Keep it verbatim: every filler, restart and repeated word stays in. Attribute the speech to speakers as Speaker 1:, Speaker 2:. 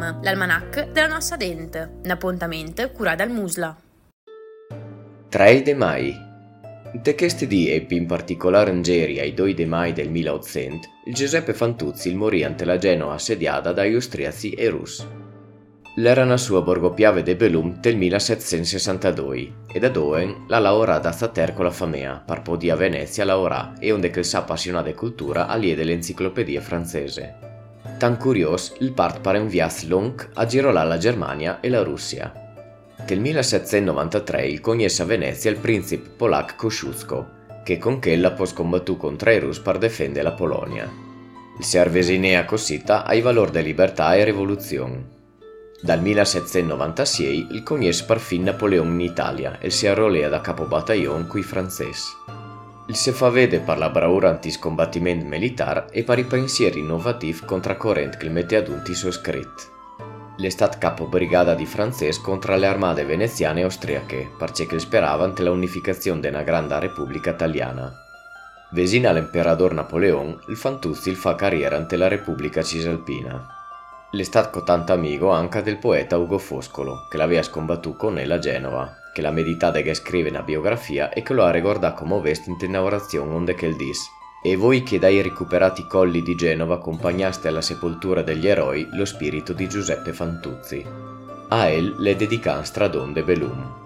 Speaker 1: Bellum, l'almanach della nostra dente, un appuntamento curato dal Musla.
Speaker 2: tre de mai. De questi dì e in particolare in geri ai due de mai del milleottocento, il Giuseppe Fantuzzi morì ante la Genova assediata dagli austriaci e russi. L'era una sua borgopiave de Bellum del millesettecentosessantadue e da dove la lavorata sta ter con la famea, par podi a Venezia lavorà e onde che sa appassionata di cultura allie dell'enciclopedia francese. Tan curios il part pare un viaggio long a girolare la Germania e la Russia. Del millesettecentonovantatré il cognasse a Venezia il principe polacco Kosciuszko, che con ch'ella pos combattu contro i russi per difendere la Polonia. Il servesinea cosita ai valori di libertà e rivoluzione. Dal millesettecentonovantasei il cognasse per fin Napoleone in Italia e si arrolea da capo battaglione coi francesi. Il se fa vede per la bravura antiscombattimento militare e per i pensieri innovativi contracorrenti che il mette ad unti suo scritto. L'estat capo brigata di francesi contro le armate veneziane e austriache, perché speravano la unificazione della grande Repubblica Italiana. Vesina l'imperador Napoleone, il Fantuzzi il fa carriera ante la Repubblica Cisalpina. L'estat cotante amico anche del poeta Ugo Foscolo, che l'aveva scombattuto con nella Genova, che l'ha meditata che scrive una biografia e che lo ha ricordato come veste in inaugurazione onde che il dis. E voi che dai recuperati colli di Genova accompagnaste alla sepoltura degli eroi lo spirito di Giuseppe Fantuzzi. A el le dedican Stradone de Bellum.